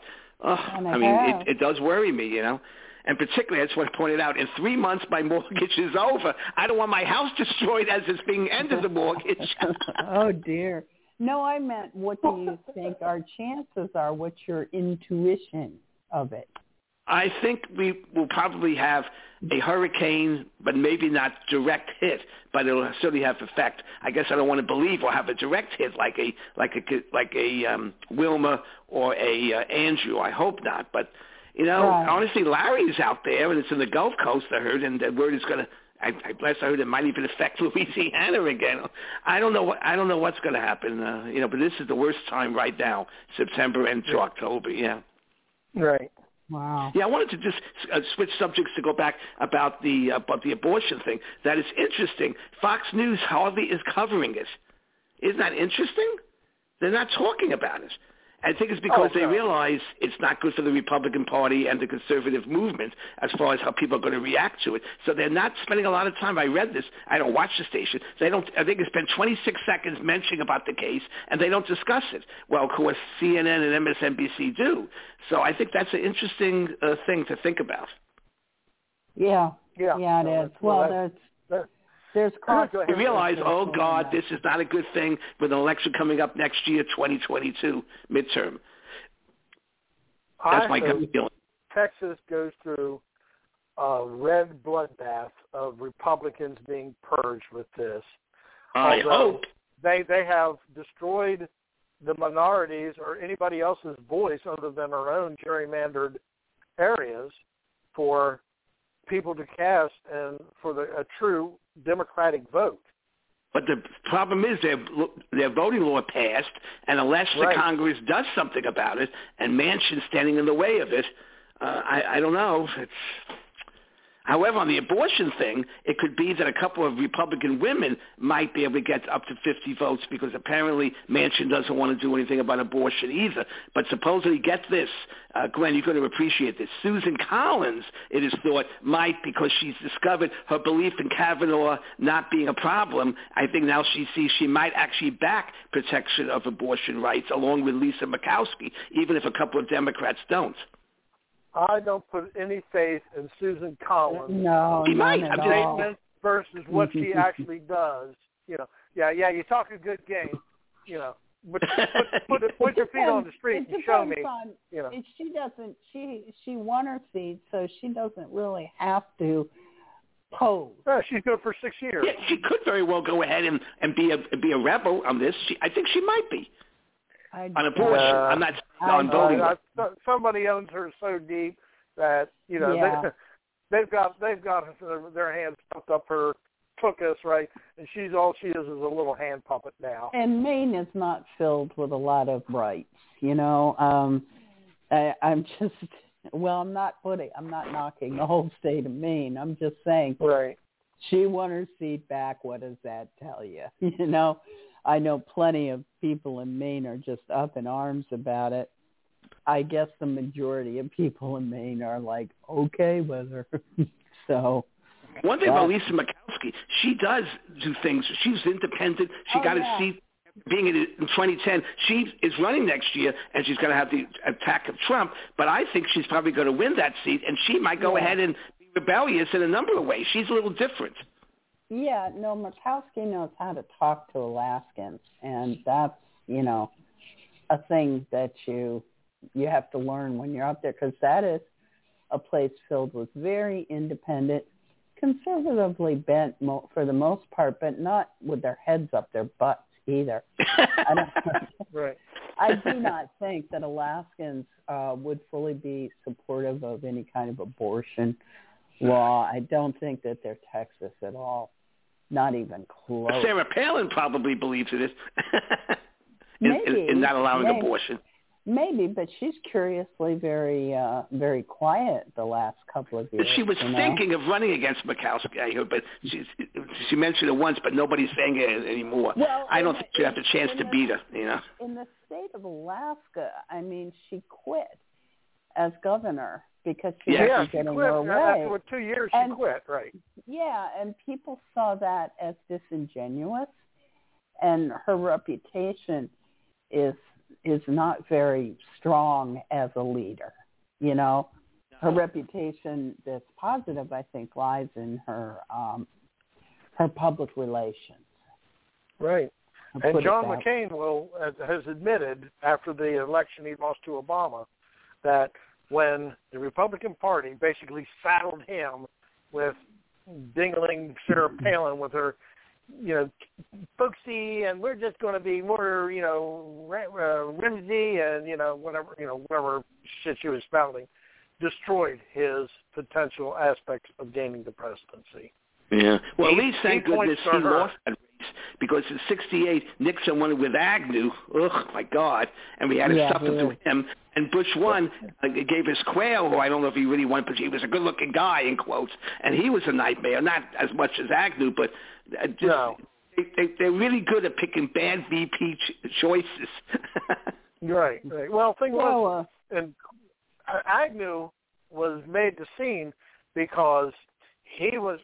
It does worry me, And particularly, I just want to point it out, in 3 months, my mortgage is over. I don't want my house destroyed as it's being ended, the mortgage. Oh, dear. No, I meant what do you think our chances are? What's your intuition of it? I think we will probably have a hurricane, but maybe not direct hit, but it'll certainly have effect. I guess I don't want to believe we'll have a direct hit like a Wilma or a Andrew. I hope not. But honestly, Larry's out there, and it's in the Gulf Coast. I heard, and the word is going to. I heard it might even affect Louisiana again. I don't know what's going to happen. But this is the worst time right now, September into October. Yeah. Right. Wow. Yeah, I wanted to just switch subjects to go back about the abortion thing. That is interesting. Fox News hardly is covering it. Isn't that interesting? They're not talking about it. I think it's because they realize it's not good for the Republican Party and the conservative movement as far as how people are going to react to it. So they're not spending a lot of time. I read this. I don't watch the station. I think they spend 26 seconds mentioning about the case, and they don't discuss it. Well, of course, CNN and MSNBC do. So I think that's an interesting thing to think about. Yeah, it is. Well, there's we realize, oh, God, this is not a good thing with an election coming up next year, 2022, midterm. That's my gut feeling. Texas goes through a red bloodbath of Republicans being purged with this. I hope. They have destroyed the minorities or anybody else's voice other than their own gerrymandered areas for people to cast and for a true Democratic vote. But the problem is their voting law passed, and unless the Congress does something about it, and Manchin's standing in the way of it, I don't know. However, on the abortion thing, it could be that a couple of Republican women might be able to get up to 50 votes because apparently Manchin doesn't want to do anything about abortion either. But supposedly, get this, Glenn, you're going to appreciate this. Susan Collins, it is thought, might, because she's discovered her belief in Kavanaugh not being a problem, I think now she sees she might actually back protection of abortion rights along with Lisa Murkowski, even if a couple of Democrats don't. I don't put any faith in Susan Collins. No, not at all. Statement versus what she actually does. You talk a good game. But put your feet on the street and show me. She doesn't. She won her seat, so she doesn't really have to pose. She's good for 6 years. Yeah, she could very well go ahead and be a rebel on this. I think she might be. On abortion, I'm not on voting. Somebody owns her so deep that they've got their hands pumped up her tuchus, right, and all she is a little hand puppet now. And Maine is not filled with a lot of rights, I'm just I'm not knocking the whole state of Maine. I'm just saying, she won her seat back. What does that tell you? I know plenty of people in Maine are just up in arms about it. I guess the majority of people in Maine are like, okay with her. So one thing about Lisa Murkowski, she does do things. She's independent. She got a seat being in 2010. She is running next year, and she's going to have the attack of Trump. But I think she's probably going to win that seat, and she might go ahead and be rebellious in a number of ways. She's a little different. Yeah, no, Murkowski knows how to talk to Alaskans, and that's, a thing that you have to learn when you're out there, because that is a place filled with very independent, conservatively bent for the most part, but not with their heads up their butts either. I do not think that Alaskans would fully be supportive of any kind of abortion law. I don't think that they're Texas at all. Not even close. Sarah Palin probably believes it is in not allowing abortion. Maybe, but she's curiously very, very quiet the last couple of years. She was thinking of running against Murkowski, I heard, but she mentioned it once, but nobody's saying it anymore. Well, I don't think she has a chance to beat her. In the state of Alaska, she quit as governor because she wasn't getting her way. After 2 years, she quit, right? Yeah, and people saw that as disingenuous, and her reputation is not very strong as a leader. Her reputation that's positive, I think, lies in her public relations. Right. And John McCain has admitted after the election he lost to Obama that when the Republican Party basically saddled him with dingling Sarah Palin with her, folksy, and we're just going to be more, whimsy and, whatever shit she was spouting, destroyed his potential aspects of gaining the presidency. Yeah. Well, at least, thank goodness, he lost that race, because in '68, Nixon won with Agnew. Oh, my God. And we had to suffer through him. And Bush won, gave us Quayle, who I don't know if he really won, but he was a good-looking guy, in quotes. And he was a nightmare, not as much as Agnew, but they're really good at picking bad VP choices. Right. Well, the thing was, and Agnew was made the scene because he was,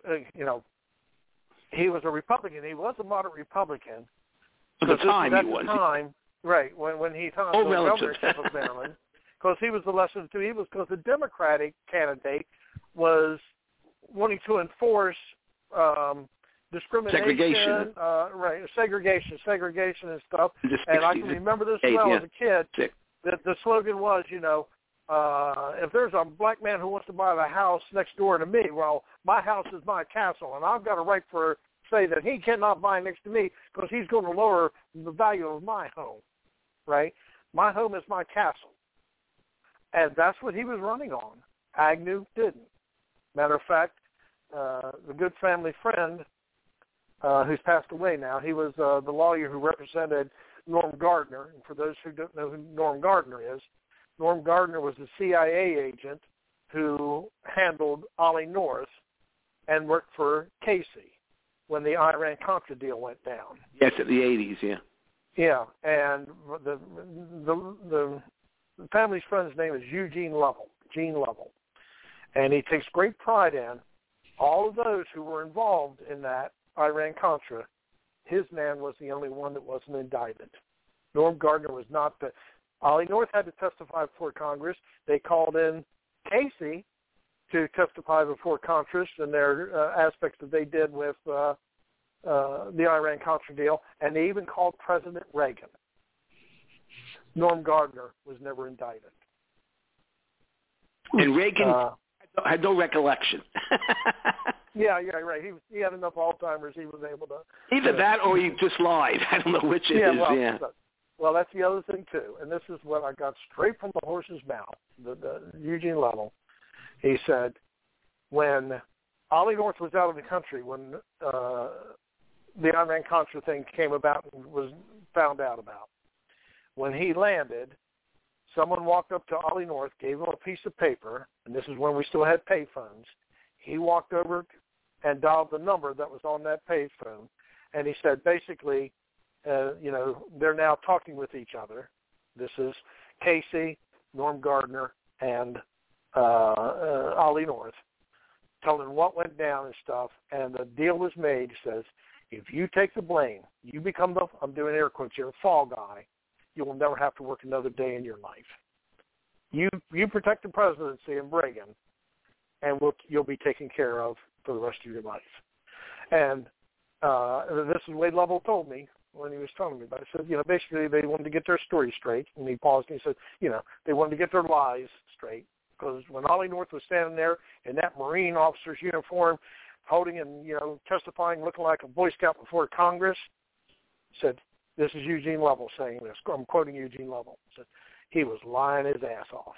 he was a Republican. He was a moderate Republican. At the time, he was. Right, when he took the governorship of Maryland, because he was the lesser of two evils, because the Democratic candidate was wanting to enforce discrimination, segregation and stuff. And I can remember this well as a kid. That the slogan was, if there's a black man who wants to buy the house next door to me, well, my house is my castle, and I've got a right to say that he cannot buy next to me because he's going to lower the value of my home, right? My home is my castle. And that's what he was running on. Agnew didn't. Matter of fact, the good family friend who's passed away now, he was the lawyer who represented Norm Gardner. And for those who don't know who Norm Gardner is, Norm Gardner was a CIA agent who handled Ollie North and worked for Casey when the Iran-Contra deal went down. Yes, in the 80s, yeah. Yeah, and the family's friend's name is Gene Lovell. And he takes great pride in all of those who were involved in that Iran-Contra. His man was the only one that wasn't indicted. Norm Gardner was not. Ollie North had to testify before Congress. They called in Casey to testify before Congress and their aspects that they did with the Iran-Contra deal, and they even called President Reagan. Norm Gardner was never indicted. And Reagan had no recollection. Yeah, right. He had enough Alzheimer's he was able to... Either that or he just lied. I don't know which it is. Well, that's the other thing, too. And this is what I got straight from the horse's mouth, the Eugene Lovell. He said, when Ollie North was out of the country, when the Iran-Contra thing came about and was found out about, when he landed, someone walked up to Ollie North, gave him a piece of paper, and this is when we still had payphones. He walked over and dialed the number that was on that payphone, and he said, basically, they're now talking with each other. This is Casey, Norm Gardner, and Ollie North, telling what went down and stuff, and the deal was made. Says, if you take the blame, you become the, I'm doing air quotes here, fall guy, you will never have to work another day in your life. You protect the presidency and Reagan, and you'll be taken care of for the rest of your life. And this is Wade Lovell told me when he was telling me about it. He said, basically they wanted to get their story straight. And he paused and he said, they wanted to get their lies straight. Because when Ollie North was standing there in that Marine officer's uniform, holding and, testifying, looking like a Boy Scout before Congress, said, this is Eugene Lovell saying this. I'm quoting Eugene Lovell. Said, he was lying his ass off.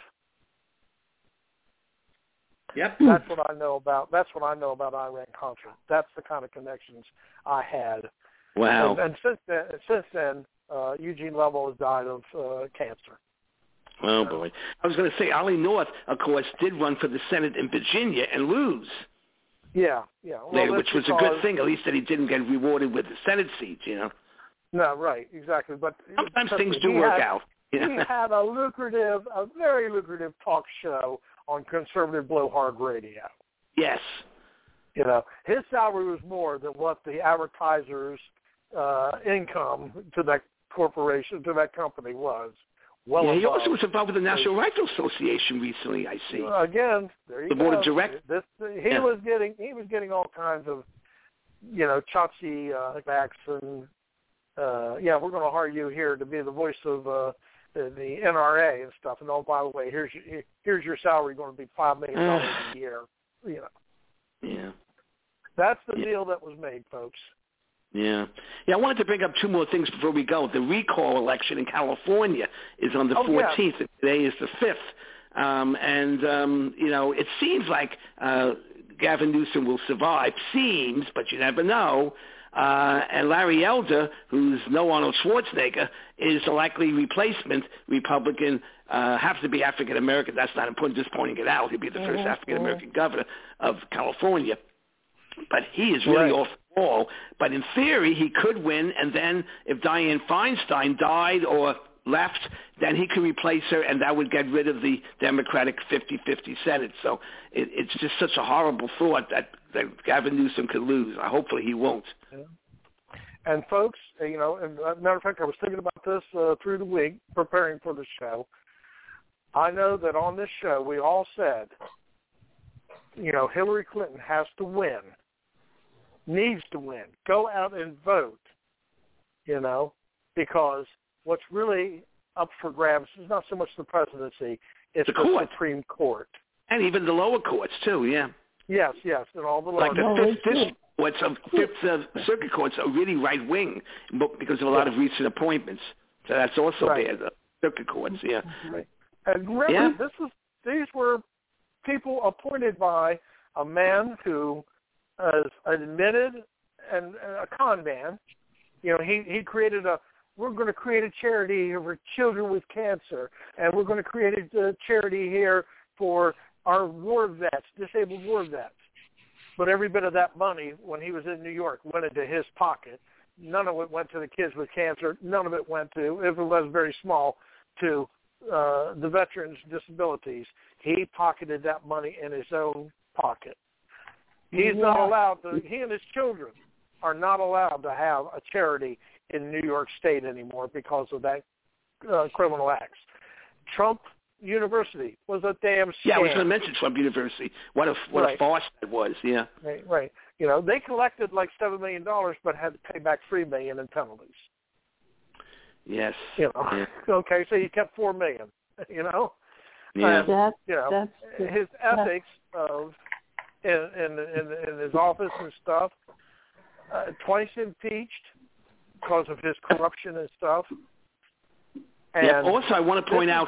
Yep. That's what I know about Iran-Contra. That's the kind of connections I had. Wow. And since then, Eugene Lovell has died of cancer. Oh, boy. I was going to say, Ollie North, of course, did run for the Senate in Virginia and lose. Yeah. Well, which was a good thing, at least that he didn't get rewarded with the Senate seats, No, right, exactly. But sometimes things do work out. He had a very lucrative talk show on conservative blowhard radio. Yes. His salary was more than what the advertiser's income to that corporation, to that company was. Well, he also was involved with the National Rifle Association recently, I see. Again, there you go. The board of directors. He was getting all kinds of, Chachi backs and we're going to hire you here to be the voice of the NRA and stuff. And oh, by the way, here's your salary going to be $5 million a year. Yeah. That's the deal that was made, folks. Yeah. I wanted to bring up two more things before we go. The recall election in California is on the 14th, and today is the 5th. It seems like Gavin Newsom will survive. Seems, but you never know. And Larry Elder, who's no Arnold Schwarzenegger, is the likely replacement Republican. Has to be African-American. That's not important, just pointing it out. He'll be the first African-American governor of California. But he is really off the wall. But in theory, he could win, and then if Dianne Feinstein died or left, then he could replace her, and that would get rid of the Democratic 50-50 Senate. So it's just such a horrible thought that Gavin Newsom could lose. Hopefully he won't. Yeah. And folks, and as a matter of fact, I was thinking about this through the week, preparing for the show. I know that on this show we all said, Hillary Clinton has to win, needs to win. Go out and vote, because what's really up for grabs is not so much the presidency, it's the Supreme Court. And even the lower courts, too, yeah. Yes, and all the lower courts. Like the Fifth Circuit courts are really right-wing because of a lot of recent appointments. So that's also bad, the circuit courts, yeah. Right. And remember, these were people appointed by a man who is admitted and a con man. He created we're going to create a charity for children with cancer, and we're going to create a charity here for our war vets, disabled war vets. But every bit of that money, when he was in New York, went into his pocket. None of it went to the kids with cancer. None of it went to, if it was very small, to the veterans' disabilities. He pocketed that money in his own pocket. He's not allowed to, he and his children are not allowed to have a charity in New York State anymore because of that criminal acts. Trump University was a damn scam. Yeah, I was going to mention Trump University. What a farce that was, yeah. Right. They collected like $7 million but had to pay back $3 million in penalties. Yes. Okay, so you kept $4 million, Yeah. And, his ethics of in his office and stuff, twice impeached because of his corruption and stuff. And also, I want to point out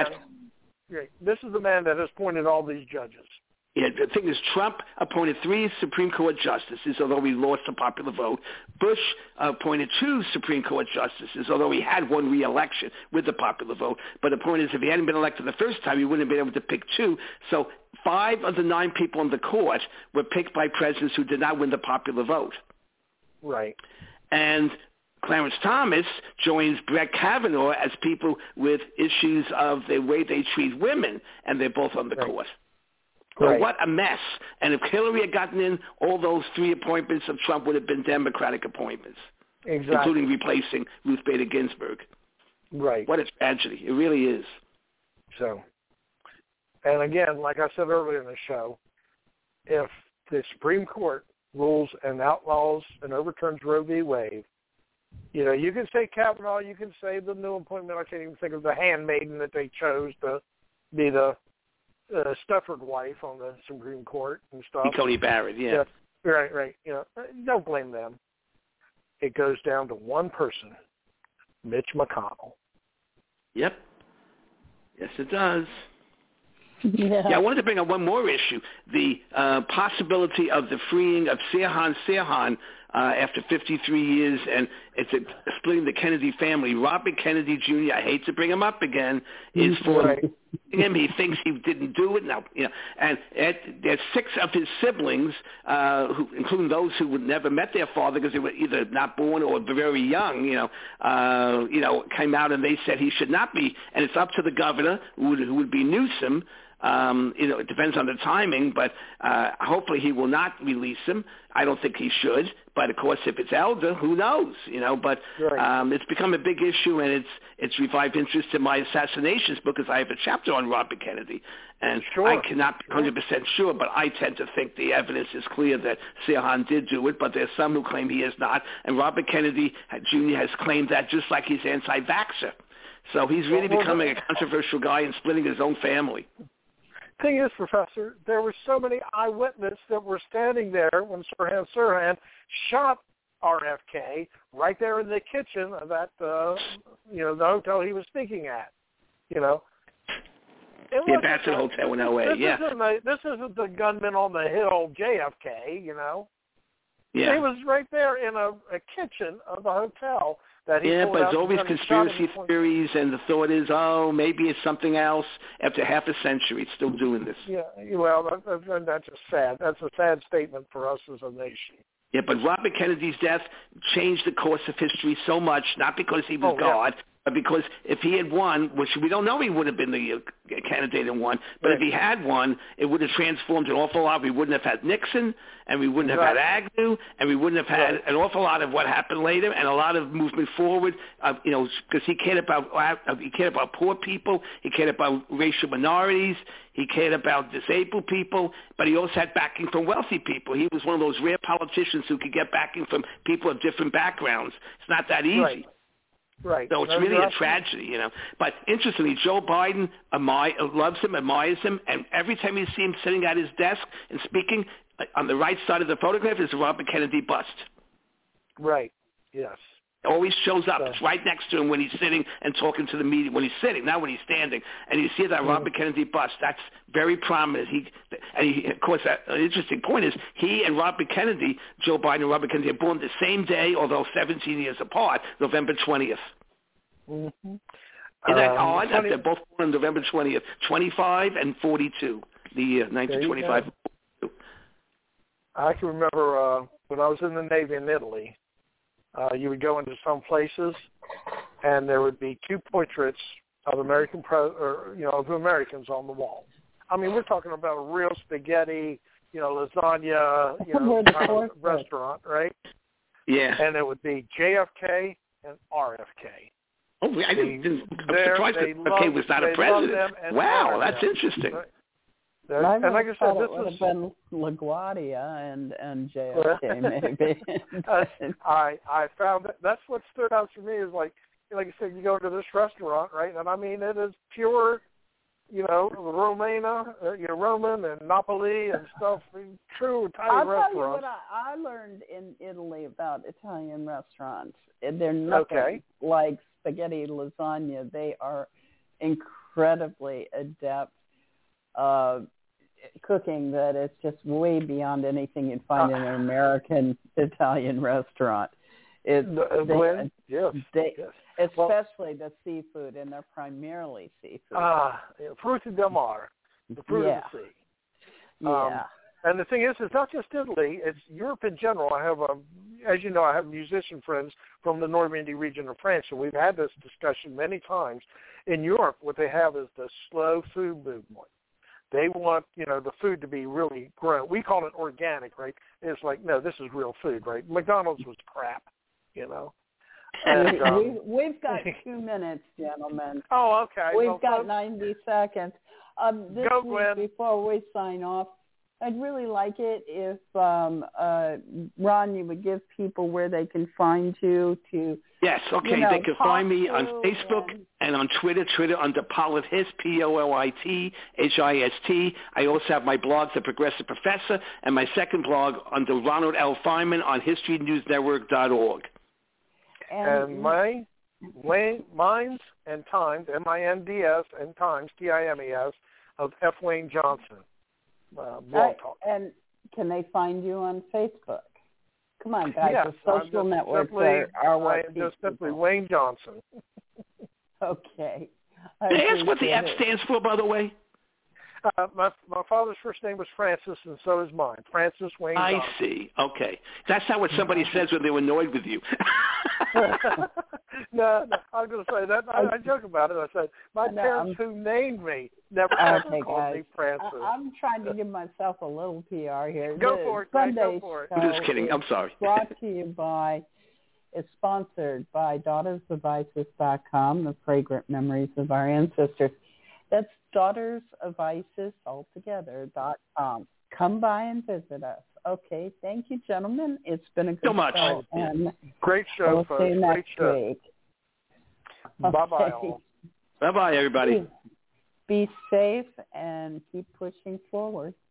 this is the man that has appointed all these judges. Yeah, the thing is, Trump appointed 3 Supreme Court justices, although he lost the popular vote. Bush appointed 2 Supreme Court justices, although he had won re-election with the popular vote. But the point is, if he hadn't been elected the first time, he wouldn't have been able to pick 2. So 5 of the 9 people on the court were picked by presidents who did not win the popular vote. Right. And Clarence Thomas joins Brett Kavanaugh as people with issues of the way they treat women, and they're both on the court. So what a mess. And if Hillary had gotten in, all those 3 appointments of Trump would have been Democratic appointments, including replacing Ruth Bader Ginsburg. Right. What a tragedy. It really is. So, and again, like I said earlier in the show, if the Supreme Court rules and outlaws and overturns Roe v. Wade, you can say Kavanaugh, you can say the new appointment, I can't even think of the handmaiden that they chose to be the Stafford wife on the Supreme Court and stuff. Tony Barrett, yeah. Right. Don't blame them. It goes down to one person, Mitch McConnell. Yep. Yes, it does. Yeah, I wanted to bring up one more issue, the possibility of the freeing of Sirhan after 53 years, and it's splitting the Kennedy family. Robert Kennedy Jr., I hate to bring him up again, is for him. He thinks he didn't do it. Now, and there's 6 of his siblings, who, including those who would never met their father because they were either not born or very young. Came out and they said he should not be, and it's up to the governor, who would be Newsom. It depends on the timing, but hopefully he will not release him. I don't think he should, but of course, if it's Elder, who knows? But it's become a big issue, and it's revived interest in my assassinations book, because I have a chapter on Robert Kennedy, and I cannot be 100% sure, but I tend to think the evidence is clear that Sirhan did do it, but there's some who claim he has not, and Robert Kennedy Jr. has claimed that, just like he's anti-vaxxer. So he's really becoming a controversial guy and splitting his own family. Thing is, Professor, there were so many eyewitnesses that were standing there when Sirhan shot RFK right there in the kitchen of that, the hotel he was speaking at. The Ambassador Hotel in L.A., This isn't the gunman on the hill, JFK, Yeah. He was right there in a kitchen of the hotel. But there's always conspiracy theories, and the thought is, maybe it's something else. After half a century, it's still doing this. Yeah, well, that's just sad. That's a sad statement for us as a nation. Yeah, but Robert Kennedy's death changed the course of history so much, not because he was God, but because if he had won, which we don't know he would have been the candidate and won, but if he had won, it would have transformed an awful lot. We wouldn't have had Nixon, and we wouldn't have had Agnew, and we wouldn't have had an awful lot of what happened later, and a lot of movement forward. Because he cared about poor people, he cared about racial minorities, he cared about disabled people, but he also had backing from wealthy people. He was one of those rare politicians who could get backing from people of different backgrounds. It's not that easy. Right. So it's really a tragedy, But interestingly, Joe Biden loves him, admires him, and every time you see him sitting at his desk and speaking, on the right side of the photograph is a Robert Kennedy bust. Right. Yes. It always shows up. It's right next to him when he's sitting and talking to the media, when he's sitting, not when he's standing. And you see that Robert Kennedy bust. That's very prominent. Of course, an interesting point is he and Robert Kennedy, Joe Biden and Robert Kennedy, are born the same day, although 17 years apart, November 20th. Mm-hmm. Isn't that odd? They're both born on November 20th, 25 and 42, the year 1925. I can remember when I was in the Navy in Italy, you would go into some places, and there would be two portraits of Americans on the wall. I mean, we're talking about a real spaghetti, lasagna, kind of restaurant, right? Yeah. And it would be JFK and RFK. Oh, I'm surprised that RFK was not a president. Wow, that's interesting. Right. And like I said, this would have been LaGuardia and JFK maybe. I found that's what stood out to me is like I said, you go to this restaurant, right? And I mean, it is pure, Romana, Roman and Napoli and stuff. True Italian restaurants. I'll tell you what I learned in Italy about Italian restaurants. They're nothing like spaghetti lasagna. They are incredibly adept cooking that it's just way beyond anything you'd find in an American Italian restaurant. Especially the seafood, and they're primarily seafood. Frutti del mare, the fruit of the sea. And the thing is, it's not just Italy; it's Europe in general. I have as you know, I have musician friends from the Normandy region of France, and we've had this discussion many times. In Europe, what they have is the slow food movement. They want, the food to be really grown. We call it organic, right? It's like, no, this is real food, right? McDonald's was crap, And, we've got 2 minutes, gentlemen. Oh, okay. We've got 90 seconds. This Go, week, Glenn. before we sign off, I'd really like it if, Ron, you would give people where they can find you to... Yes, okay. They can find me on Facebook and on Twitter under PolitHist, PolitHist. I also have my blog, The Progressive Professor, and my second blog under Ronald L. Feynman on HistoryNewsNetwork.org. And mine's and Times, MINDS, and Times, TIMES, of F. Wayne Johnson. Blog Talk. And can they find you on Facebook? Come on, guys. The social networks are what just simply Wayne Johnson. Okay. May I ask what the F stands for, by the way? My father's first name was Francis, and so is mine. Francis Wayne Johnson. I see. Okay. That's not what somebody says when they're annoyed with you. No, I was going to say that. I joke about it. I said, my parents who named me never called me Francis. I'm trying to give myself a little PR here. Go for it, Sunday go for it. I'm just kidding. I'm sorry. It's sponsored by DaughtersOfIsis.com, the fragrant memories of our ancestors. That's DaughtersOfIsisAltogether.com. Come by and visit us. Okay, thank you, gentlemen. It's been a good show. And great show, we'll folks. see you next week. Bye-bye, all. Bye-bye, everybody. Be safe and keep pushing forward.